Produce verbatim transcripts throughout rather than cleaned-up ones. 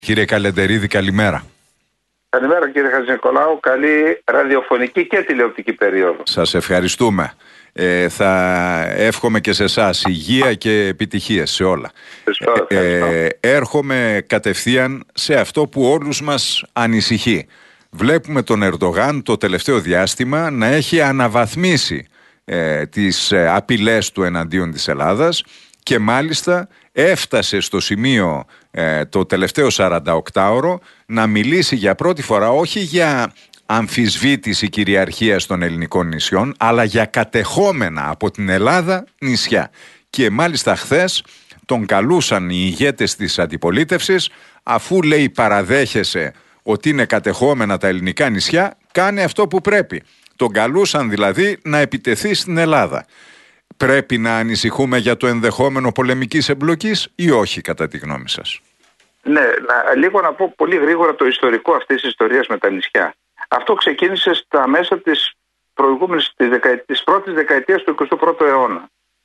Κύριε Καλεντερίδη, καλημέρα. Καλημέρα κύριε Χατζηνικολάου, καλή ραδιοφωνική και τηλεοπτική περίοδο. Σας ευχαριστούμε. Ε, θα εύχομαι και σε εσάς υγεία και επιτυχίες σε όλα. Ευχαριστώ, ευχαριστώ. Ε, έρχομαι κατευθείαν σε αυτό που όλους μας ανησυχεί. Βλέπουμε τον Ερντογάν το τελευταίο διάστημα να έχει αναβαθμίσει ε, τις ε, απειλές του εναντίον της Ελλάδας και μάλιστα έφτασε στο σημείο ε, το τελευταίο σαρανταοκτάωρο να μιλήσει για πρώτη φορά όχι για αμφισβήτηση κυριαρχίας των ελληνικών νησιών, αλλά για κατεχόμενα από την Ελλάδα νησιά. Και μάλιστα χθες τον καλούσαν οι ηγέτες της αντιπολίτευσης, αφού λέει παραδέχεσαι ότι είναι κατεχόμενα τα ελληνικά νησιά, κάνε αυτό που πρέπει. Τον καλούσαν δηλαδή να επιτεθεί στην Ελλάδα. Πρέπει να ανησυχούμε για το ενδεχόμενο πολεμικής εμπλοκής ή όχι, κατά τη γνώμη σας? Ναι, να, λίγο να πω πολύ γρήγορα το ιστορικό αυτής της ιστορίας με τα νησιά. Αυτό ξεκίνησε στα μέσα της προηγούμενης, της, δεκα, της πρώτης δεκαετίας του εικοστού πρώτου αιώνα.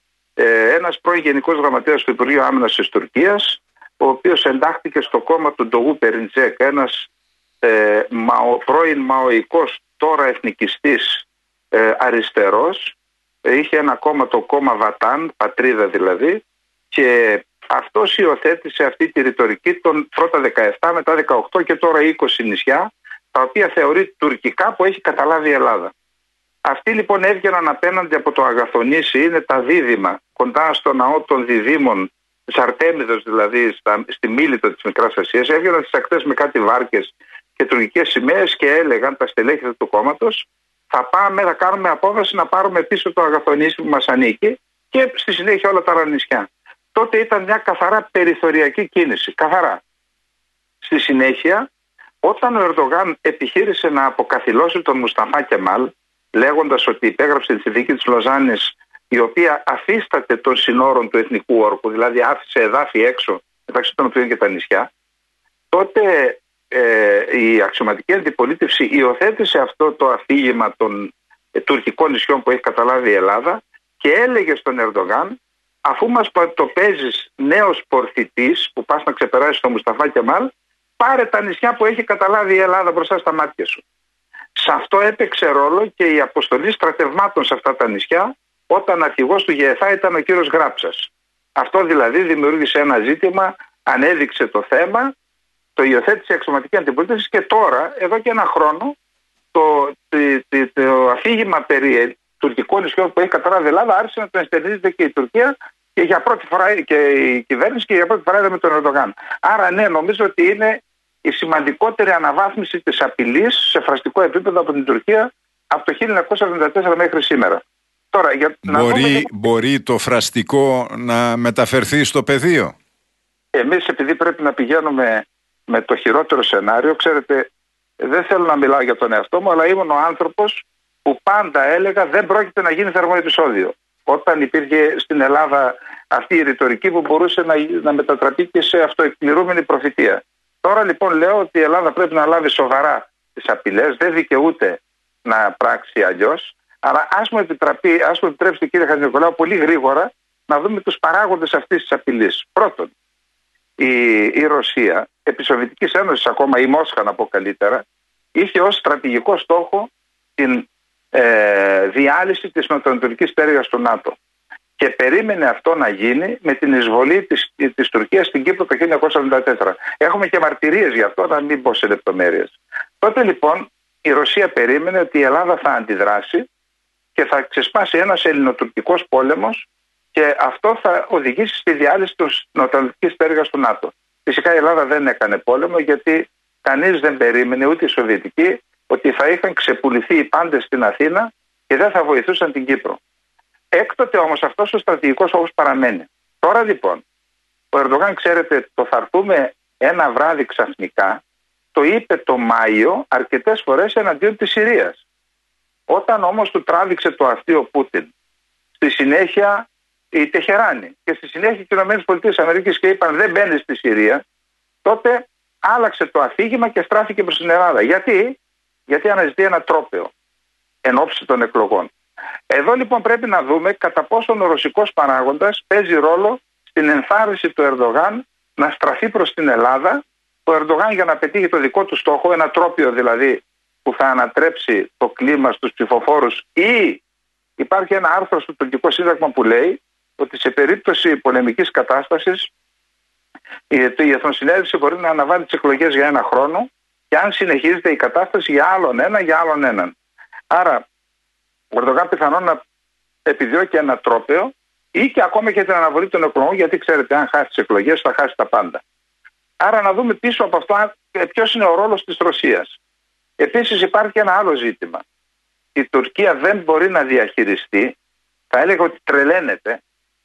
Ε, ένας πρώην Γενικός Γραμματέας του Υπουργείου Άμυνας της Τουρκίας, ο οποίος εντάχθηκε στο κόμμα του Ντογού Περιντζέκ, ένας ε, μαο, πρώην μαοϊκός, τώρα εθνικιστής ε, αριστερός, ε, είχε ένα κόμμα, το κόμμα Βατάν, πατρίδα δηλαδή, και αυτός υιοθέτησε αυτή τη ρητορική των πρώτα δεκαεπτά, μετά δεκαοκτώ και τώρα είκοσι νησιά, τα οποία θεωρεί τουρκικά, που έχει καταλάβει η Ελλάδα. Αυτοί λοιπόν έβγαιναν απέναντι από το Αγαθονήσι, είναι τα δίδυμα, κοντά στο ναό των διδύμων, της Αρτέμιδος δηλαδή, στα, στη Μίλητο της Μικράς Ασίας, έβγαιναν στις ακτές με κάτι βάρκες και τουρκικές σημαίες και έλεγαν τα στελέχη του κόμματος, θα πάμε, θα κάνουμε απόφαση να πάρουμε πίσω το Αγαθονήσι που μας ανήκει και στη συνέχεια όλα τα άλλα νησιά. Τότε ήταν μια καθαρά περιθωριακή κίνηση, καθαρά. Στη συνέχεια, όταν ο Ερντογάν επιχείρησε να αποκαθιλώσει τον Μουσταφά Κεμάλ, λέγοντας ότι υπέγραψε τη συνθήκη της Λοζάνης, η οποία αφίσταται των συνόρων του εθνικού όρκου, δηλαδή άφησε εδάφη έξω, μεταξύ των οποίων και τα νησιά, τότε ε, η αξιωματική αντιπολίτευση υιοθέτησε αυτό το αφήγημα των ε, τουρκικών νησιών που έχει καταλάβει η Ελλάδα και έλεγε στον Ερντογάν, αφού μας το παίζεις νέος πορθητής που πας να ξεπεράσεις τον Μουσταφά Κεμάλ, πάρε τα νησιά που έχει καταλάβει η Ελλάδα μπροστά στα μάτια σου. Σε αυτό έπαιξε ρόλο και η αποστολή στρατευμάτων σε αυτά τα νησιά, όταν αρχηγός του ΓΕΘΑ ήταν ο κύριος Γράψας. Αυτό δηλαδή δημιούργησε ένα ζήτημα, ανέδειξε το θέμα, το υιοθέτησε η αξιωματική αντιπολίτευση και τώρα, εδώ και ένα χρόνο, το, το, το, το αφήγημα περί τουρκικών νησιών που έχει καταλάβει η Ελλάδα άρχισε να το ενστερνίζεται και η Τουρκία και για πρώτη φορά και η κυβέρνηση και για πρώτη φορά με τον Ερντογάν. Άρα ναι, νομίζω ότι είναι η σημαντικότερη αναβάθμιση της απειλής σε φραστικό επίπεδο από την Τουρκία από το χίλια εννιακόσια εβδομήντα τέσσερα μέχρι σήμερα. Τώρα, για να μπορεί, δούμε... μπορεί το φραστικό να μεταφερθεί στο πεδίο? Εμείς επειδή πρέπει να πηγαίνουμε με το χειρότερο σενάριο, ξέρετε, δεν θέλω να μιλάω για τον εαυτό μου, αλλά ήμουν ο άνθρωπος που πάντα έλεγα δεν πρόκειται να γίνει θερμοεπισόδιο. Όταν υπήρχε στην Ελλάδα αυτή η ρητορική που μπορούσε να, να μετατραπεί και σε αυτοεκπληρούμενη προφητεία. Τώρα λοιπόν λέω ότι η Ελλάδα πρέπει να λάβει σοβαρά τις απειλές, δεν δικαιούται να πράξει αλλιώς, αλλά ας μου, επιτραπεί, ας μου επιτρέψετε κύριε Χατζηνικολάου πολύ γρήγορα να δούμε τους παράγοντες αυτής της απειλής. Πρώτον, η, η Ρωσία, επί Σοβιετικής Ένωσης ακόμα, η Μόσχα να πω καλύτερα, είχε ως στρατηγικό στόχο την ε, διάλυση της νοτιοανατολικής πτέρυγας του ΝΑΤΟ. Και περίμενε αυτό να γίνει με την εισβολή της, της Τουρκίας στην Κύπρο το χίλια εννιακόσια εβδομήντα τέσσερα. Έχουμε και μαρτυρίες γι' αυτό, να μην πω σε λεπτομέρειες. Τότε λοιπόν η Ρωσία περίμενε ότι η Ελλάδα θα αντιδράσει και θα ξεσπάσει ένας ελληνοτουρκικός πόλεμος και αυτό θα οδηγήσει στη διάλυση της νοτιοανατολικής πτέρυγας του ΝΑΤΟ. Φυσικά η Ελλάδα δεν έκανε πόλεμο γιατί κανείς δεν περίμενε, ούτε οι Σοβιετικοί, ότι θα είχαν ξεπουληθεί οι πάντες στην Αθήνα και δεν θα βοηθούσαν την Κύπρο. Έκτοτε όμως αυτός ο στρατηγικός στόχος παραμένει. Τώρα λοιπόν, ο Ερντογάν, ξέρετε, το θα έρθουμε ένα βράδυ ξαφνικά, το είπε το Μάιο αρκετές φορές εναντίον της Συρίας. Όταν όμως του τράβηξε το αυτί ο Πούτιν, στη συνέχεια η Τεχεράνη και στη συνέχεια οι ΗΠΑ και είπαν δεν μπαίνει στη Συρία, τότε άλλαξε το αφήγημα και στράφηκε προς την Ελλάδα. Γιατί? Γιατί αναζητεί ένα τρόπαιο εν ώψη των εκλογών. Εδώ λοιπόν πρέπει να δούμε κατά πόσον ο ρωσικός παράγοντας παίζει ρόλο στην ενθάρρυνση του Ερντογάν να στραφεί προς την Ελλάδα Ο Ερντογάν, για να πετύχει το δικό του στόχο, ένα τρόπιο δηλαδή που θα ανατρέψει το κλίμα στους ψηφοφόρους, ή υπάρχει ένα άρθρο στο τουρκικό σύνταγμα που λέει ότι σε περίπτωση πολεμικής κατάστασης η Εθνοσυνέλευση μπορεί να αναβάλει τις εκλογές για ένα χρόνο, και αν συνεχίζεται η κατάσταση για άλλον ένα, για άλλον έναν. Άρα ο Ερντογάν πιθανόν να επιδιώκει ένα τρόπαιο, ή και ακόμα και την αναβολή των εκλογών, γιατί ξέρετε, αν χάσει τις εκλογές θα χάσει τα πάντα. Άρα να δούμε πίσω από αυτό ποιος είναι ο ρόλος της Ρωσίας. Επίσης υπάρχει ένα άλλο ζήτημα. Η Τουρκία δεν μπορεί να διαχειριστεί, θα έλεγα ότι τρελαίνεται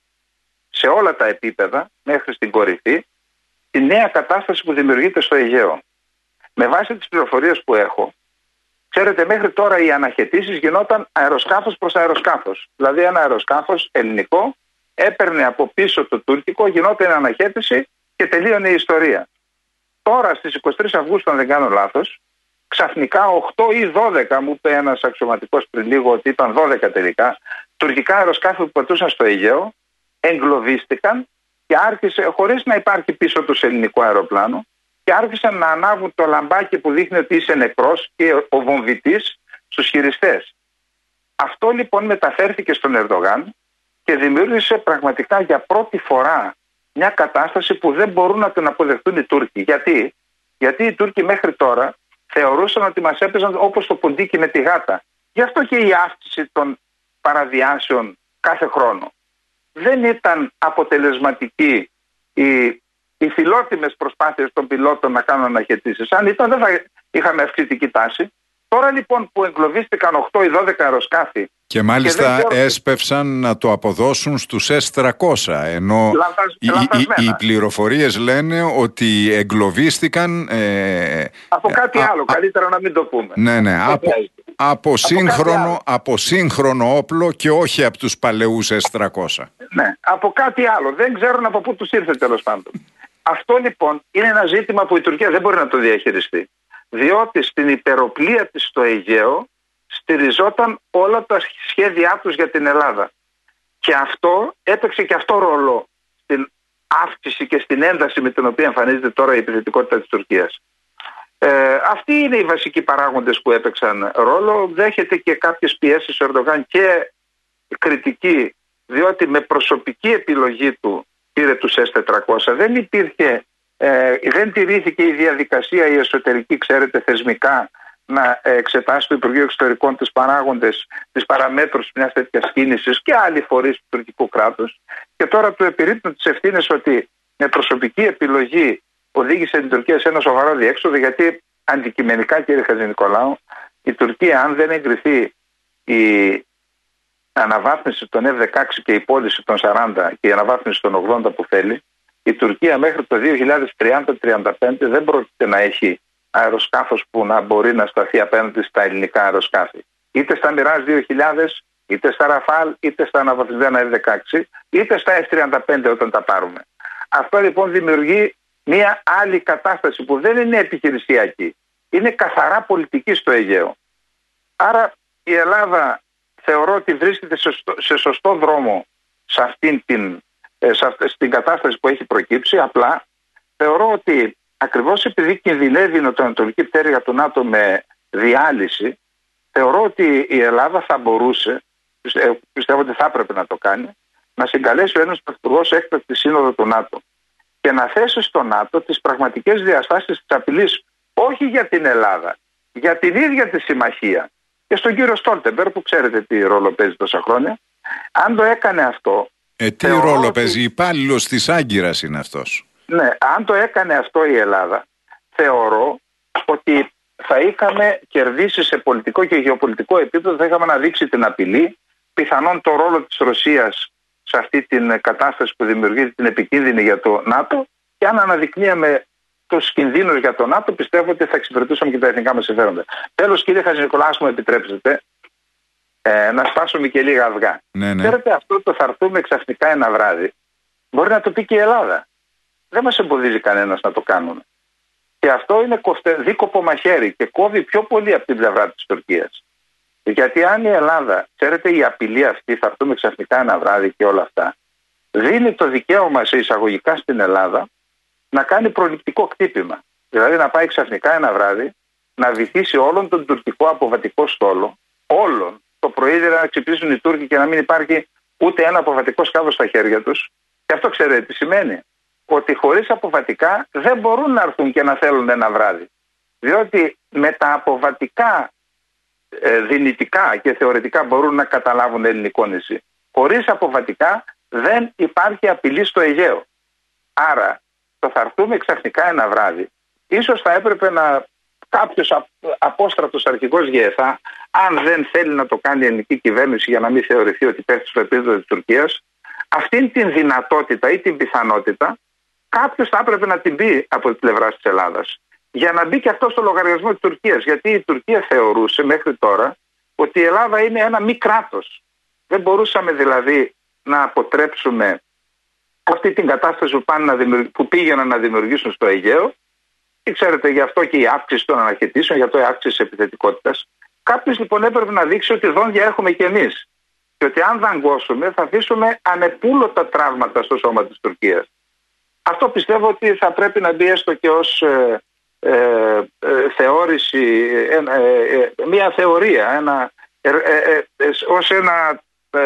σε όλα τα επίπεδα μέχρι στην κορυφή, τη νέα κατάσταση που δημιουργείται στο Αιγαίο. Με βάση τις πληροφορίες που έχω, ξέρετε, μέχρι τώρα οι αναχαιτήσεις γινόταν αεροσκάφος προς αεροσκάφος. Δηλαδή ένα αεροσκάφος ελληνικό έπαιρνε από πίσω το τουρκικό, γινόταν αναχαίτηση και τελείωνε η ιστορία. Τώρα στις είκοσι τρεις Αυγούστου, αν δεν κάνω λάθος, ξαφνικά οκτώ ή δώδεκα, μου είπε ένας αξιωματικός πριν λίγο ότι ήταν δώδεκα τελικά, τουρκικά αεροσκάφη που πατούσαν στο Αιγαίο, εγκλωβίστηκαν και άρχισε, χωρίς να υπάρχει πίσω τους ελληνικό αεροπλάνο, και άρχισαν να ανάβουν το λαμπάκι που δείχνει ότι είσαι νεκρός και ο βομβιτής στους χειριστές. Αυτό λοιπόν μεταφέρθηκε στον Ερντογάν και δημιούργησε πραγματικά για πρώτη φορά μια κατάσταση που δεν μπορούν να την αποδεχτούν οι Τούρκοι. Γιατί? Γιατί οι Τούρκοι μέχρι τώρα θεωρούσαν ότι μας έπαιζαν όπως το ποντίκι με τη γάτα. Γι' αυτό και η αύξηση των παραβιάσεων κάθε χρόνο. Δεν ήταν αποτελεσματική η, οι φιλότιμες προσπάθειες των πιλότων να κάνουν αναχαιτήσεις. Αν ήταν, δεν θα είχαμε αυξητική τάση. Τώρα λοιπόν που εγκλωβίστηκαν οκτώ ή δώδεκα αεροσκάφη, και μάλιστα και ξέρω... έσπευσαν να το αποδώσουν στους ες τριακόσια, ενώ Λαντασ... οι, οι, οι πληροφορίες λένε ότι εγκλωβίστηκαν ε, από κάτι α, άλλο, α, καλύτερα να μην το πούμε. Ναι, ναι, από, από, από, σύγχρονο, από σύγχρονο όπλο και όχι από τους παλαιούς ες τριακόσια. Ναι, από κάτι άλλο. Δεν ξέρουν από πού τους ήρθε, τέλος πάντων. Αυτό λοιπόν είναι ένα ζήτημα που η Τουρκία δεν μπορεί να το διαχειριστεί. Διότι στην υπεροπλία της στο Αιγαίο στηριζόταν όλα τα σχέδιά τους για την Ελλάδα. Και αυτό έπαιξε και αυτό ρόλο στην αύξηση και στην ένταση με την οποία εμφανίζεται τώρα η επιθετικότητα της Τουρκίας. Ε, αυτοί είναι οι βασικοί παράγοντες που έπαιξαν ρόλο. Δέχεται και κάποιες πιέσεις ο Ερντογάν και κριτική, διότι με προσωπική επιλογή του πήρε τους ες τετρακόσια. Δεν υπήρχε, ε, δεν τηρήθηκε η διαδικασία η εσωτερική, ξέρετε, θεσμικά, να εξετάσει το Υπουργείο Εξωτερικών τις παράγοντες, τις παραμέτρους μιας τέτοιας κίνησης και άλλοι φορείς του τουρκικού κράτους. Και τώρα του επιρρύπτουν τις ευθύνες ότι με προσωπική επιλογή οδήγησε την Τουρκία σε ένα σοβαρό διέξοδο, γιατί αντικειμενικά, κύριε Χατζηνικολάου, η Τουρκία, αν δεν εγκριθεί η αναβάθμιση των εφ δεκαέξι και η πώληση των σαράντα και η αναβάθμιση των ογδόντα που θέλει, η Τουρκία μέχρι το δύο χιλιάδες τριάντα τριάντα πέντε δεν πρόκειται να έχει αεροσκάφος που να μπορεί να σταθεί απέναντι στα ελληνικά αεροσκάφη. Είτε στα Mirage δύο χιλιάδες, είτε στα Rafale, είτε στα αναβαθμισμένα εφ δεκαέξι, είτε στα εφ τριάντα πέντε όταν τα πάρουμε. Αυτό λοιπόν δημιουργεί μια άλλη κατάσταση που δεν είναι επιχειρησιακή. Είναι καθαρά πολιτική στο Αιγαίο. Άρα η Ελλάδα θεωρώ ότι βρίσκεται σε σωστό, σε σωστό δρόμο σε αυτήν την, σε αυτή, στην κατάσταση που έχει προκύψει. Απλά θεωρώ ότι ακριβώς επειδή κινδυνεύει η νοτιοανατολική πτέρυγα του ΝΑΤΟ με διάλυση, θεωρώ ότι η Ελλάδα θα μπορούσε, πιστεύω ότι θα έπρεπε να το κάνει, να συγκαλέσει ο Έλληνας Πρωθυπουργός έκτακτη σύνοδο του ΝΑΤΟ και να θέσει στο ΝΑΤΟ τις πραγματικές διαστάσεις της απειλής, όχι για την Ελλάδα, για την ίδια τη συμμαχία. Και στον κύριο Στόλτεμπερ, που ξέρετε τι ρόλο παίζει τόσα χρόνια, αν το έκανε αυτό... Ε, τι ρόλο ότι... παίζει, υπάλληλος της Άγκυρας είναι αυτός. Ναι, αν το έκανε αυτό η Ελλάδα, θεωρώ ότι θα είχαμε κερδίσει σε πολιτικό και γεωπολιτικό επίπεδο, θα είχαμε αναδείξει την απειλή, πιθανόν το ρόλο της Ρωσίας σε αυτή την κατάσταση που δημιουργείται, την επικίνδυνη για το ΝΑΤΟ, και αν αναδεικνύαμε τους κινδύνους για το ΝΑΤΟ, πιστεύω ότι θα εξυπηρετούσαμε και τα εθνικά μας συμφέροντα. Τέλος, κύριε Χατζηνικολάου, μου επιτρέψετε ε, να σπάσουμε και λίγα αυγά. Ναι, ναι. Ξέρετε, αυτό το θα έρθουμε ξαφνικά ένα βράδυ, μπορεί να το πει και η Ελλάδα. Δεν μας εμποδίζει κανένας να το κάνουμε. Και αυτό είναι κοφτε, δίκοπο μαχαίρι και κόβει πιο πολύ από την πλευρά της Τουρκίας. Γιατί αν η Ελλάδα, ξέρετε, η απειλή αυτή, θα έρθουμε ξαφνικά ένα βράδυ και όλα αυτά, δίνει το δικαίωμα σε εισαγωγικά στην Ελλάδα να κάνει προληπτικό χτύπημα. Δηλαδή να πάει ξαφνικά ένα βράδυ να βυθίσει όλον τον τουρκικό αποβατικό στόλο, όλον το πρωί, να ξυπνήσουν οι Τούρκοι και να μην υπάρχει ούτε ένα αποβατικό σκάφος στα χέρια τους. Και αυτό ξέρετε τι σημαίνει? Ότι χωρίς αποβατικά δεν μπορούν να έρθουν και να θέλουν ένα βράδυ. Διότι με τα αποβατικά ε, δυνητικά και θεωρητικά μπορούν να καταλάβουν ελληνικό νησί. Χωρίς αποβατικά δεν υπάρχει απειλή στο Αιγαίο. Άρα το θα έρθουμε ξαφνικά ένα βράδυ. Ίσως θα έπρεπε να κάποιος απόστρατος αρχηγός ΓΕΘΑ, αν δεν θέλει να το κάνει η ελληνική κυβέρνηση για να μην θεωρηθεί ότι πέφτει στο επίπεδο της Τουρκίας, αυτήν την δυνατότητα ή την πιθανότητα κάποιος θα έπρεπε να την πει από την πλευρά της Ελλάδας. Για να μπει και αυτό στο λογαριασμό της Τουρκίας. Γιατί η Τουρκία θεωρούσε μέχρι τώρα ότι η Ελλάδα είναι ένα μη κράτος. Δεν μπορούσαμε δηλαδή να αποτρέψουμε αυτή την κατάσταση που, πάνε να δημιουργ... που πήγαιναν να δημιουργήσουν στο Αιγαίο. Και ξέρετε, γι' αυτό και η αύξηση των αναχαιτήσεων, γι' αυτό η αύξηση της επιθετικότητας. Κάποιος λοιπόν έπρεπε να δείξει ότι δόντια έχουμε κι εμείς. Και ότι αν δαγκώσουμε θα αφήσουμε ανεπούλωτα τραύματα στο σώμα της Τουρκίας. Αυτό πιστεύω ότι θα πρέπει να μπει έστω και ως ε, ε, ε, θεώρηση, ε, ε, ε, μια θεωρία, ένα, ε, ε, ε, ως ένα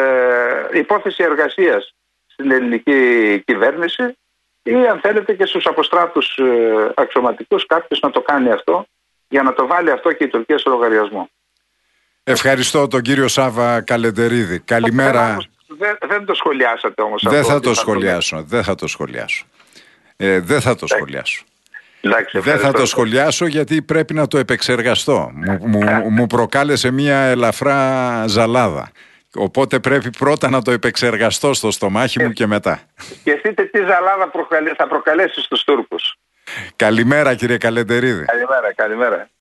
ε, υπόθεση εργασίας στην ελληνική κυβέρνηση, ή αν θέλετε και στους αποστράτους ε, αξιωματικούς κάποιος να το κάνει αυτό, για να το βάλει αυτό και η Τουρκία σε λογαριασμό. Ευχαριστώ τον κύριο Σάβα Καλεντερίδη. Καλημέρα. Δεν, δεν το σχολιάσατε όμως δεν αυτό. Θα το σχολιάσω, δεν θα το σχολιάσω. Ε, δεν θα το σχολιάσω. Εντάξει, δεν θα το σχολιάσω γιατί πρέπει να το επεξεργαστώ. Μου, μου, μου προκάλεσε μια ελαφρά ζαλάδα. Οπότε πρέπει πρώτα να το επεξεργαστώ στο στομάχι μου και μετά. Σκεφτείτε τι ζαλάδα προκαλέ, θα προκαλέσει στους Τούρκους. Καλημέρα κύριε Καλεντερίδη. Καλημέρα, καλημέρα.